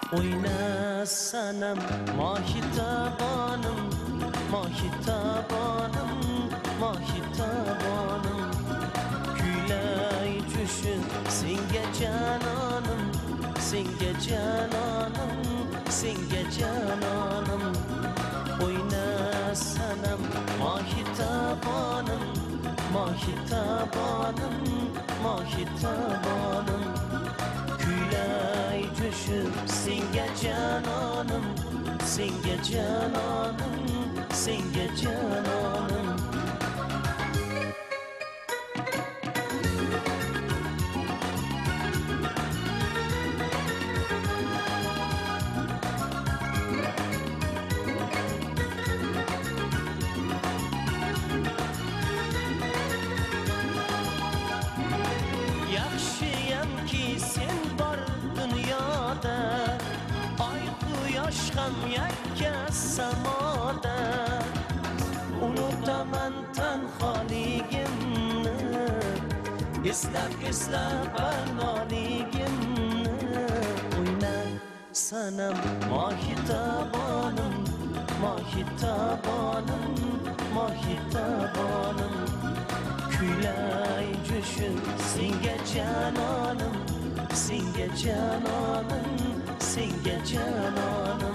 Oyna sanam mahitabanım, mahitabanım, mahitabanım. Küylay cüşün singe cananım, singe cananım, singe cananım. Oyna sanam mahitabanım, mahitabanım, mahitabanım. Küylay cüşün singe cananım, singe cananım, singe cananım. Yaxşıyam ki sen var dünyada, ay quyosh ham yakka samoda. Unutaman tanholigimni, eslab eslab barnoligimni. O'yna sanam mohitabonim, mohitabonim, mohitabonim. Küylay cüşün singe cananım, singe cananım, singe cananım.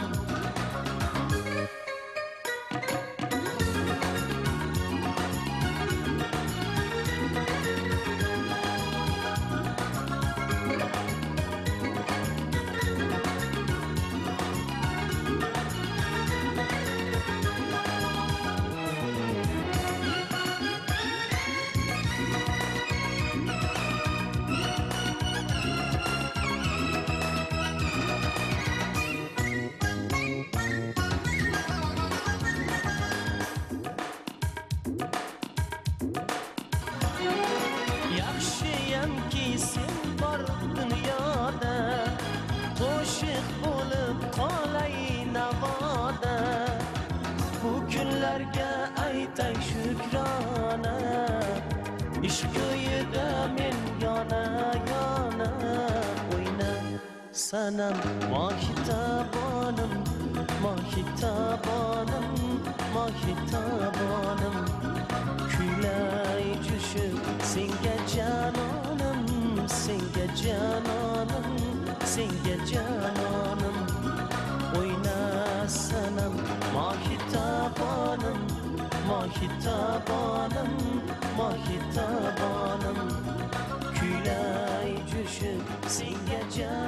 Yaxşıyam ki sen bor dunyoda, qo'shiq bo'lib qolay navoda. Bu kunlarga aytay shukrona, ishq ko'yida men yona yona. O'yna sanam mohitabonim, mohitabonim, mohitabonim. Küylay cüşün singe cananım, singe cananım, singe cananım. Oyna sanam mahitabanım, mahitabanım, mahitabanım. Küylay cüşün singe cananım.